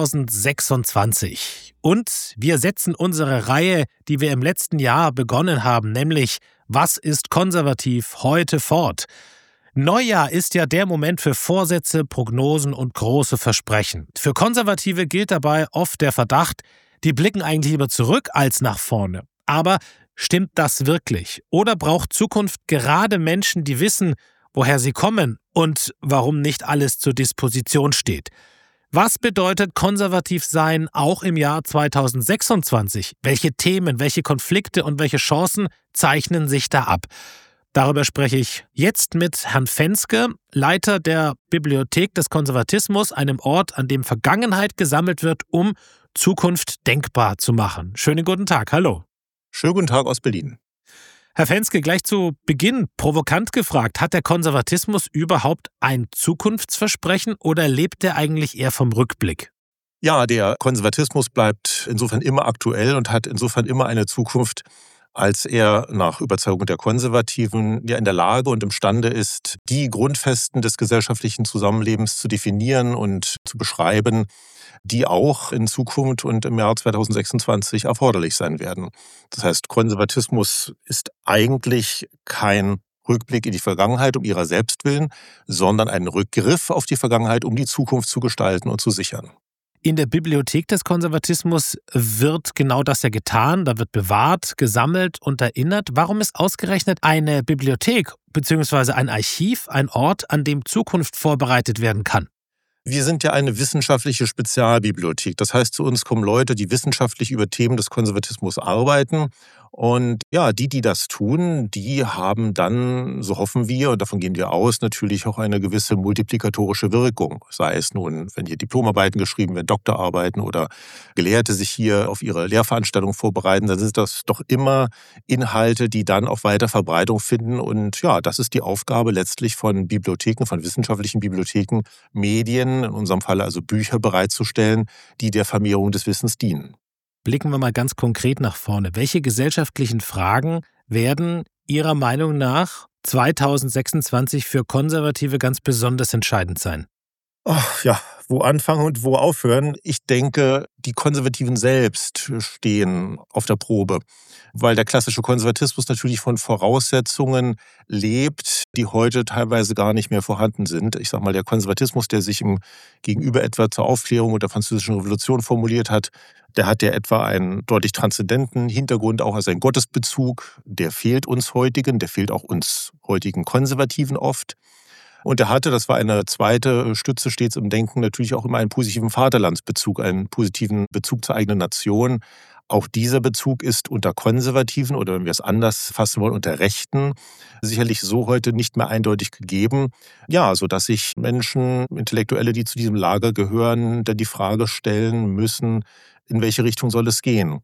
zweitausendsechsundzwanzig. Und wir setzen unsere Reihe, die wir im letzten Jahr begonnen haben, nämlich Was ist konservativ, heute fort. Neujahr ist ja der Moment für Vorsätze, Prognosen und große Versprechen. Für Konservative gilt dabei oft der Verdacht, die blicken eigentlich lieber zurück als nach vorne. Aber stimmt das wirklich? Oder braucht Zukunft gerade Menschen, die wissen, woher sie kommen und warum nicht alles zur Disposition steht? Was bedeutet konservativ sein auch im Jahr zweitausendsechsundzwanzig? Welche Themen, welche Konflikte und welche Chancen zeichnen sich da ab? Darüber spreche ich jetzt mit Herrn Fenske, Leiter der Bibliothek des Konservatismus, einem Ort, an dem Vergangenheit gesammelt wird, um Zukunft denkbar zu machen. Schönen guten Tag, hallo. Schönen guten Tag aus Berlin. Herr Fenske, gleich zu Beginn provokant gefragt, hat der Konservatismus überhaupt ein Zukunftsversprechen oder lebt er eigentlich eher vom Rückblick? Ja, der Konservatismus bleibt insofern immer aktuell und hat insofern immer eine Zukunft, als er nach Überzeugung der Konservativen ja in der Lage und imstande ist, die Grundfesten des gesellschaftlichen Zusammenlebens zu definieren und zu beschreiben, die auch in Zukunft und im Jahr zweitausendsechsundzwanzig erforderlich sein werden. Das heißt, Konservatismus ist eigentlich kein Rückblick in die Vergangenheit um ihrer selbst willen, sondern ein Rückgriff auf die Vergangenheit, um die Zukunft zu gestalten und zu sichern. In der Bibliothek des Konservatismus wird genau das ja getan. Da wird bewahrt, gesammelt und erinnert. Warum ist ausgerechnet eine Bibliothek bzw. ein Archiv ein Ort, an dem Zukunft vorbereitet werden kann? Wir sind ja eine wissenschaftliche Spezialbibliothek. Das heißt, zu uns kommen Leute, die wissenschaftlich über Themen des Konservatismus arbeiten. Und ja, die, die das tun, die haben dann, so hoffen wir, und davon gehen wir aus, natürlich auch eine gewisse multiplikatorische Wirkung. Sei es nun, wenn hier Diplomarbeiten geschrieben werden, Doktorarbeiten oder Gelehrte sich hier auf ihre Lehrveranstaltungen vorbereiten, dann sind das doch immer Inhalte, die dann auch weiter Verbreitung finden. Und ja, das ist die Aufgabe letztlich von Bibliotheken, von wissenschaftlichen Bibliotheken, Medien, in unserem Fall also Bücher bereitzustellen, die der Vermehrung des Wissens dienen. Blicken wir mal ganz konkret nach vorne. Welche gesellschaftlichen Fragen werden Ihrer Meinung nach zweitausendsechsundzwanzig für Konservative ganz besonders entscheidend sein? Ach, ja, wo anfangen und wo aufhören? Ich denke, die Konservativen selbst stehen auf der Probe, weil der klassische Konservatismus natürlich von Voraussetzungen lebt, die heute teilweise gar nicht mehr vorhanden sind. Ich sage mal, der Konservatismus, der sich im Gegenüber etwa zur Aufklärung und der Französischen Revolution formuliert hat, der hat ja etwa einen deutlich transzendenten Hintergrund, auch als einen Gottesbezug. Der fehlt uns heutigen, der fehlt auch uns heutigen Konservativen oft. Und er hatte, das war eine zweite Stütze stets im Denken, natürlich auch immer einen positiven Vaterlandsbezug, einen positiven Bezug zur eigenen Nation. Auch dieser Bezug ist unter Konservativen oder wenn wir es anders fassen wollen, unter Rechten sicherlich so heute nicht mehr eindeutig gegeben. Ja, sodass sich Menschen, Intellektuelle, die zu diesem Lager gehören, dann die Frage stellen müssen, in welche Richtung soll es gehen?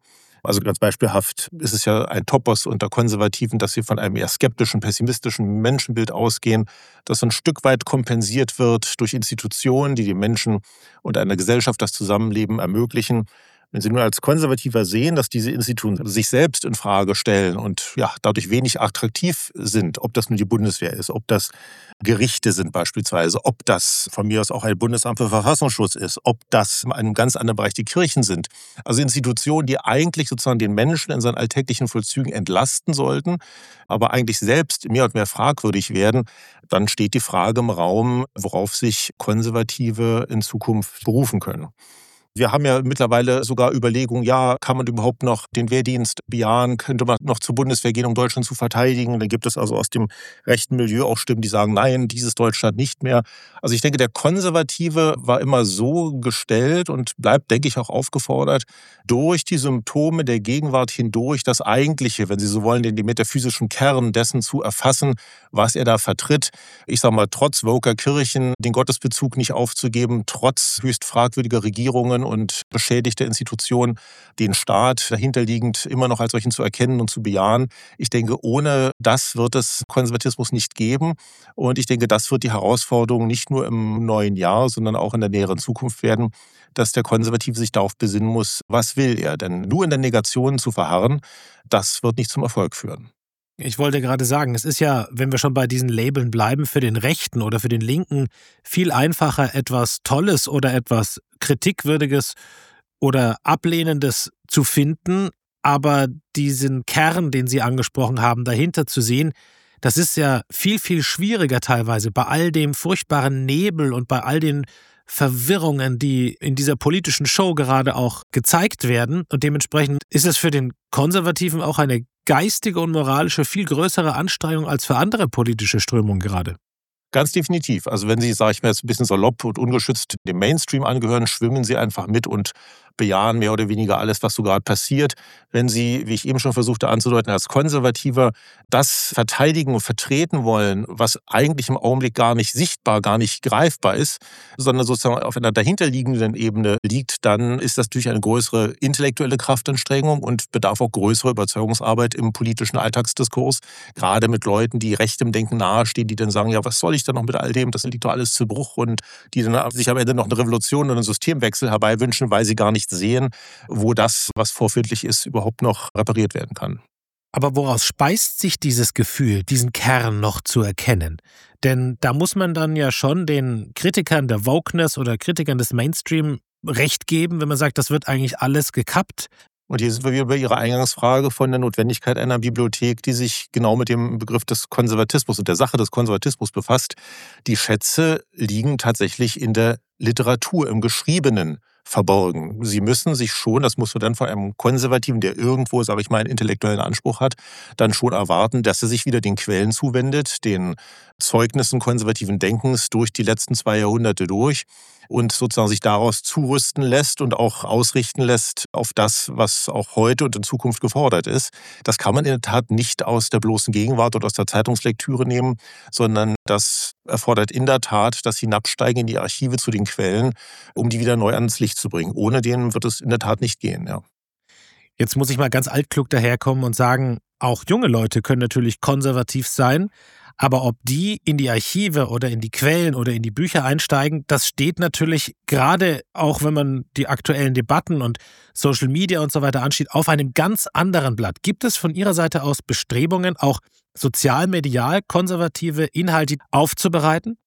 Also ganz beispielhaft ist es ja ein Topos unter Konservativen, dass sie von einem eher skeptischen, pessimistischen Menschenbild ausgehen, das ein Stück weit kompensiert wird durch Institutionen, die den Menschen und einer Gesellschaft das Zusammenleben ermöglichen. Wenn Sie nur als Konservativer sehen, dass diese Institutionen sich selbst in Frage stellen und ja, dadurch wenig attraktiv sind, ob das nun die Bundeswehr ist, ob das Gerichte sind beispielsweise, ob das von mir aus auch ein Bundesamt für Verfassungsschutz ist, ob das in einem ganz anderen Bereich die Kirchen sind. Also Institutionen, die eigentlich sozusagen den Menschen in seinen alltäglichen Vollzügen entlasten sollten, aber eigentlich selbst mehr und mehr fragwürdig werden, dann steht die Frage im Raum, worauf sich Konservative in Zukunft berufen können. Wir haben ja mittlerweile sogar Überlegungen, ja, kann man überhaupt noch den Wehrdienst bejahen? Könnte man noch zur Bundeswehr gehen, um Deutschland zu verteidigen? Dann gibt es also aus dem rechten Milieu auch Stimmen, die sagen, nein, dieses Deutschland nicht mehr. Also ich denke, der Konservative war immer so gestellt und bleibt, denke ich, auch aufgefordert, durch die Symptome der Gegenwart hindurch das Eigentliche, wenn Sie so wollen, den metaphysischen Kern dessen zu erfassen, was er da vertritt. Ich sage mal, trotz woker Kirchen den Gottesbezug nicht aufzugeben, trotz höchst fragwürdiger Regierungen und beschädigte Institutionen, den Staat dahinterliegend immer noch als solchen zu erkennen und zu bejahen. Ich denke, ohne das wird es Konservatismus nicht geben. Und ich denke, das wird die Herausforderung nicht nur im neuen Jahr, sondern auch in der näheren Zukunft werden, dass der Konservative sich darauf besinnen muss, was will er? Denn nur in der Negation zu verharren, das wird nicht zum Erfolg führen. Ich wollte gerade sagen, es ist ja, wenn wir schon bei diesen Labeln bleiben, für den Rechten oder für den Linken viel einfacher, etwas Tolles oder etwas Kritikwürdiges oder Ablehnendes zu finden, aber diesen Kern, den Sie angesprochen haben, dahinter zu sehen, das ist ja viel, viel schwieriger teilweise bei all dem furchtbaren Nebel und bei all den Verwirrungen, die in dieser politischen Show gerade auch gezeigt werden. Und dementsprechend ist es für den Konservativen auch eine geistige und moralische viel größere Anstrengung als für andere politische Strömungen gerade. Ganz definitiv. Also wenn Sie, sage ich mal jetzt ein bisschen salopp und ungeschützt dem Mainstream angehören, schwimmen Sie einfach mit und bejahen mehr oder weniger alles, was so gerade passiert. Wenn Sie, wie ich eben schon versuchte anzudeuten, als Konservativer das verteidigen und vertreten wollen, was eigentlich im Augenblick gar nicht sichtbar, gar nicht greifbar ist, sondern sozusagen auf einer dahinterliegenden Ebene liegt, dann ist das natürlich eine größere intellektuelle Kraftanstrengung und bedarf auch größerer Überzeugungsarbeit im politischen Alltagsdiskurs, gerade mit Leuten, die rechtem Denken nahestehen, die dann sagen, ja, was soll ich dann noch mit all dem, das liegt doch alles zu Bruch, und die dann sich am Ende noch eine Revolution und einen Systemwechsel herbeiwünschen, weil sie gar nicht sehen, wo das, was vorfindlich ist, überhaupt noch repariert werden kann. Aber woraus speist sich dieses Gefühl, diesen Kern noch zu erkennen? Denn da muss man dann ja schon den Kritikern der Wokeness oder Kritikern des Mainstream recht geben, wenn man sagt, das wird eigentlich alles gekappt. Und hier sind wir wieder bei Ihrer Eingangsfrage von der Notwendigkeit einer Bibliothek, die sich genau mit dem Begriff des Konservatismus und der Sache des Konservatismus befasst. Die Schätze liegen tatsächlich in der Literatur, im Geschriebenen verborgen. Sie müssen sich schon, das muss man dann von einem Konservativen, der irgendwo, sage ich mal, einen intellektuellen Anspruch hat, dann schon erwarten, dass er sich wieder den Quellen zuwendet, den Zeugnissen konservativen Denkens durch die letzten zwei Jahrhunderte durch und sozusagen sich daraus zurüsten lässt und auch ausrichten lässt auf das, was auch heute und in Zukunft gefordert ist. Das kann man in der Tat nicht aus der bloßen Gegenwart oder aus der Zeitungslektüre nehmen, sondern das erfordert in der Tat das Hinabsteigen in die Archive zu den Quellen, um die wieder neu ans Licht zu bringen. Ohne den wird es in der Tat nicht gehen, ja. Jetzt muss ich mal ganz altklug daherkommen und sagen, auch junge Leute können natürlich konservativ sein, aber ob die in die Archive oder in die Quellen oder in die Bücher einsteigen, das steht natürlich gerade auch, wenn man die aktuellen Debatten und Social Media und so weiter anschaut, auf einem ganz anderen Blatt. Gibt es von Ihrer Seite aus Bestrebungen, auch sozial-medial konservative Inhalte aufzubereiten?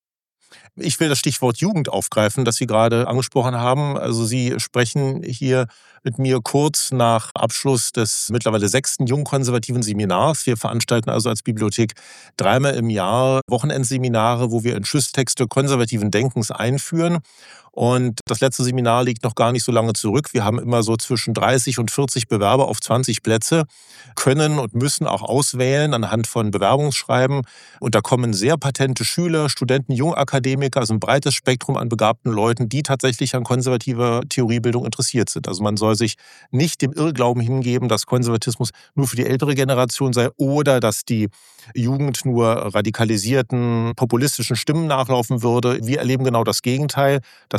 Ich will das Stichwort Jugend aufgreifen, das Sie gerade angesprochen haben. Also Sie sprechen hier mit mir kurz nach Abschluss des mittlerweile sechsten jungkonservativen Seminars. Wir veranstalten also als Bibliothek dreimal im Jahr Wochenendseminare, wo wir Entschlusstexte konservativen Denkens einführen. Und das letzte Seminar liegt noch gar nicht so lange zurück. Wir haben immer so zwischen dreißig und vierzig Bewerber auf zwanzig Plätze, können und müssen auch auswählen anhand von Bewerbungsschreiben. Und da kommen sehr patente Schüler, Studenten, Jungakademiker, also ein breites Spektrum an begabten Leuten, die tatsächlich an konservativer Theoriebildung interessiert sind. Also man soll sich nicht dem Irrglauben hingeben, dass Konservatismus nur für die ältere Generation sei oder dass die Jugend nur radikalisierten, populistischen Stimmen nachlaufen würde. Wir erleben genau das Gegenteil, dass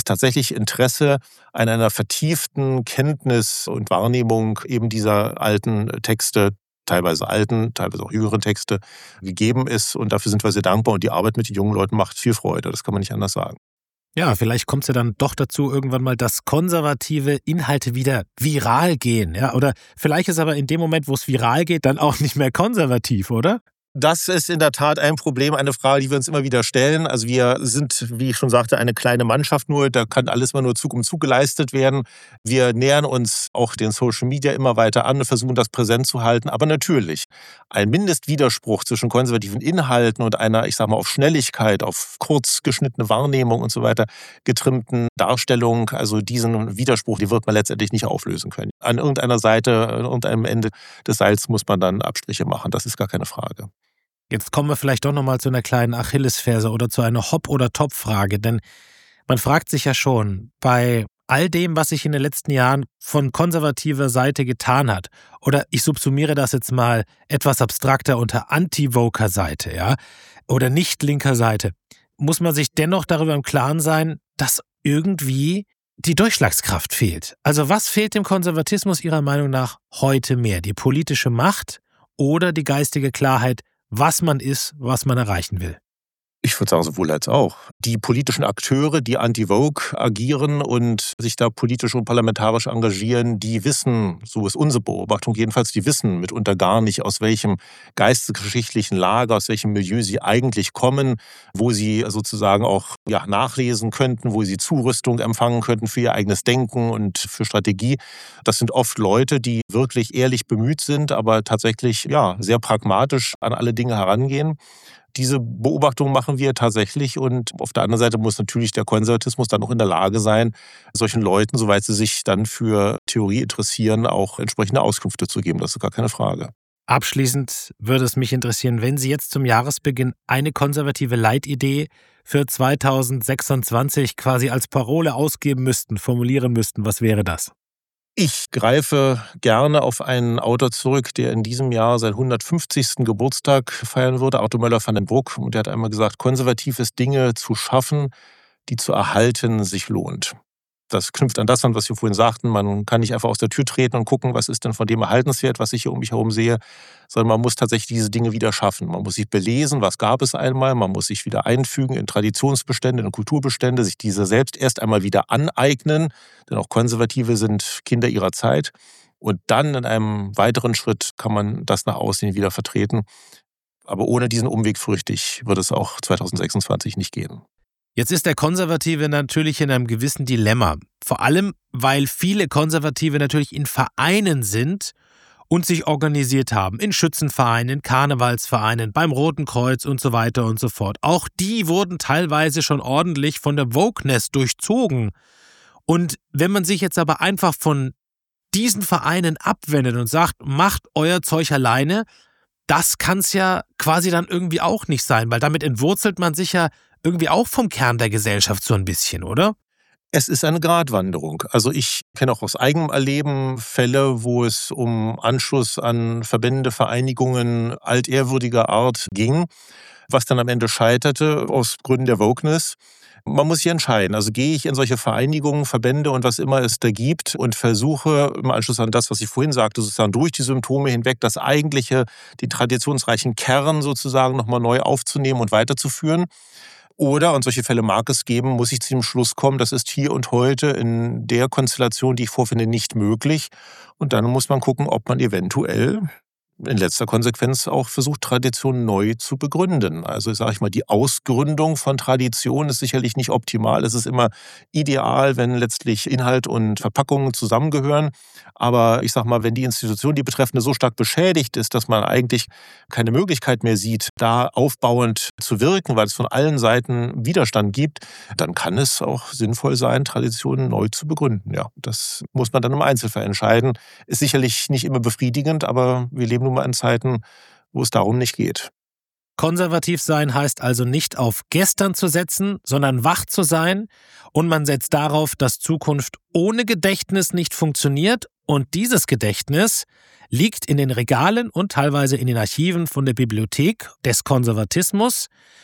tatsächlich Interesse an einer vertieften Kenntnis und Wahrnehmung eben dieser alten Texte, teilweise alten, teilweise auch jüngeren Texte gegeben ist. Und dafür sind wir sehr dankbar. Und die Arbeit mit den jungen Leuten macht viel Freude. Das kann man nicht anders sagen. Ja, vielleicht kommt es ja dann doch dazu irgendwann mal, dass konservative Inhalte wieder viral gehen. Ja? Oder vielleicht ist aber in dem Moment, wo es viral geht, dann auch nicht mehr konservativ, oder? Das ist in der Tat ein Problem, eine Frage, die wir uns immer wieder stellen. Also wir sind, wie ich schon sagte, eine kleine Mannschaft nur. Da kann alles mal nur Zug um Zug geleistet werden. Wir nähern uns auch den Social Media immer weiter an und versuchen, das präsent zu halten. Aber natürlich, ein Mindestwiderspruch zwischen konservativen Inhalten und einer, ich sag mal, auf Schnelligkeit, auf kurz geschnittene Wahrnehmung und so weiter getrimmten Darstellung, also diesen Widerspruch, den wird man letztendlich nicht auflösen können. An irgendeiner Seite, an irgendeinem Ende des Seils muss man dann Abstriche machen. Das ist gar keine Frage. Jetzt kommen wir vielleicht doch nochmal zu einer kleinen Achillesferse oder zu einer Hop- oder Top-Frage, denn man fragt sich ja schon, bei all dem, was sich in den letzten Jahren von konservativer Seite getan hat, oder ich subsumiere das jetzt mal etwas abstrakter unter anti-woker Seite, ja, oder nicht linker Seite, muss man sich dennoch darüber im Klaren sein, dass irgendwie die Durchschlagskraft fehlt. Also was fehlt dem Konservatismus Ihrer Meinung nach heute mehr? Die politische Macht oder die geistige Klarheit, was man ist, was man erreichen will? Ich würde sagen, sowohl als auch. Die politischen Akteure, die anti-woke agieren und sich da politisch und parlamentarisch engagieren, die wissen, so ist unsere Beobachtung jedenfalls, die wissen mitunter gar nicht, aus welchem geistesgeschichtlichen Lager, aus welchem Milieu sie eigentlich kommen, wo sie sozusagen auch ja, nachlesen könnten, wo sie Zurüstung empfangen könnten für ihr eigenes Denken und für Strategie. Das sind oft Leute, die wirklich ehrlich bemüht sind, aber tatsächlich ja, sehr pragmatisch an alle Dinge herangehen. Diese Beobachtung machen wir tatsächlich und auf der anderen Seite muss natürlich der Konservatismus dann auch in der Lage sein, solchen Leuten, soweit sie sich dann für Theorie interessieren, auch entsprechende Auskünfte zu geben. Das ist gar keine Frage. Abschließend würde es mich interessieren, wenn Sie jetzt zum Jahresbeginn eine konservative Leitidee für zweitausendsechsundzwanzig quasi als Parole ausgeben müssten, formulieren müssten, was wäre das? Ich greife gerne auf einen Autor zurück, der in diesem Jahr seinen hundertfünfzigsten Geburtstag feiern würde, Arthur Möller-van den Bruck. Und der hat einmal gesagt, konservativ ist Dinge zu schaffen, die zu erhalten sich lohnt. Das knüpft an das an, was wir vorhin sagten. Man kann nicht einfach aus der Tür treten und gucken, was ist denn von dem erhaltenswert, was ich hier um mich herum sehe, sondern man muss tatsächlich diese Dinge wieder schaffen. Man muss sich belesen, was gab es einmal, man muss sich wieder einfügen in Traditionsbestände, in Kulturbestände, sich diese selbst erst einmal wieder aneignen, denn auch Konservative sind Kinder ihrer Zeit. Und dann in einem weiteren Schritt kann man das nach außen wieder vertreten. Aber ohne diesen Umweg, fürchte ich, wird es auch zweitausendsechsundzwanzig nicht gehen. Jetzt ist der Konservative natürlich in einem gewissen Dilemma. Vor allem, weil viele Konservative natürlich in Vereinen sind und sich organisiert haben. In Schützenvereinen, in Karnevalsvereinen, beim Roten Kreuz und so weiter und so fort. Auch die wurden teilweise schon ordentlich von der Wokeness durchzogen. Und wenn man sich jetzt aber einfach von diesen Vereinen abwendet und sagt, macht euer Zeug alleine, das kann es ja quasi dann irgendwie auch nicht sein, weil damit entwurzelt man sich ja irgendwie auch vom Kern der Gesellschaft so ein bisschen, oder? Es ist eine Gratwanderung. Also ich kenne auch aus eigenem Erleben Fälle, wo es um Anschluss an Verbände, Vereinigungen altehrwürdiger Art ging, was dann am Ende scheiterte aus Gründen der Wokeness. Man muss sich entscheiden. Also gehe ich in solche Vereinigungen, Verbände und was immer es da gibt und versuche im Anschluss an das, was ich vorhin sagte, sozusagen durch die Symptome hinweg das eigentliche, den traditionsreichen Kern sozusagen nochmal neu aufzunehmen und weiterzuführen. Oder, und solche Fälle mag es geben, muss ich zu dem Schluss kommen, das ist hier und heute in der Konstellation, die ich vorfinde, nicht möglich. Und dann muss man gucken, ob man eventuell in letzter Konsequenz auch versucht, Tradition neu zu begründen. Also sage ich mal, die Ausgründung von Tradition ist sicherlich nicht optimal. Es ist immer ideal, wenn letztlich Inhalt und Verpackung zusammengehören. Aber ich sage mal, wenn die Institution, die Betreffende, so stark beschädigt ist, dass man eigentlich keine Möglichkeit mehr sieht, da aufbauend zu wirken, weil es von allen Seiten Widerstand gibt, dann kann es auch sinnvoll sein, Traditionen neu zu begründen. Ja, das muss man dann im Einzelfall entscheiden. Ist sicherlich nicht immer befriedigend, aber wir leben nun mal in Zeiten, wo es darum nicht geht. Konservativ sein heißt also nicht auf gestern zu setzen, sondern wach zu sein. Und man setzt darauf, dass Zukunft ohne Gedächtnis nicht funktioniert. Und dieses Gedächtnis liegt in den Regalen und teilweise in den Archiven von der Bibliothek des Konservatismus.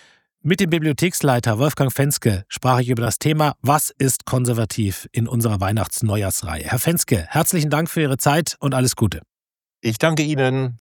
Mit dem Bibliotheksleiter Wolfgang Fenske sprach ich über das Thema Was ist konservativ in unserer Weihnachts-Neujahrsreihe. Herr Fenske, herzlichen Dank für Ihre Zeit und alles Gute. Ich danke Ihnen.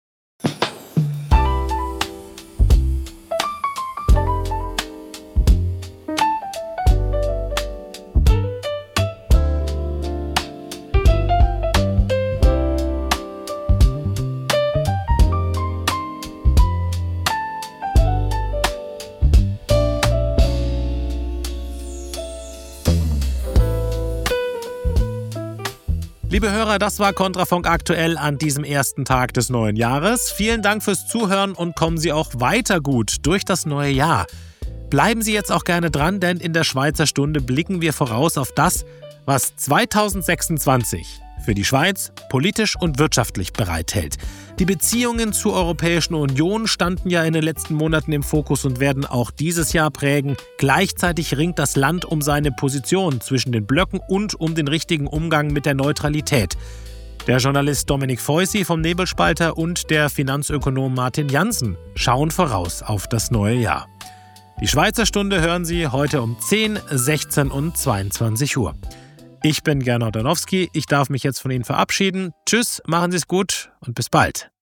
Liebe Hörer, das war Kontrafunk aktuell an diesem ersten Tag des neuen Jahres. Vielen Dank fürs Zuhören und kommen Sie auch weiter gut durch das neue Jahr. Bleiben Sie jetzt auch gerne dran, denn in der Schweizer Stunde blicken wir voraus auf das, was zweitausendsechsundzwanzig für die Schweiz politisch und wirtschaftlich bereithält. Die Beziehungen zur Europäischen Union standen ja in den letzten Monaten im Fokus und werden auch dieses Jahr prägen. Gleichzeitig ringt das Land um seine Position zwischen den Blöcken und um den richtigen Umgang mit der Neutralität. Der Journalist Dominik Feusi vom Nebelspalter und der Finanzökonom Martin Jansen schauen voraus auf das neue Jahr. Die Schweizer Stunde hören Sie heute um zehn, sechzehn und zweiundzwanzig Uhr. Ich bin Gernot Danowski, ich darf mich jetzt von Ihnen verabschieden. Tschüss, machen Sie es gut und bis bald.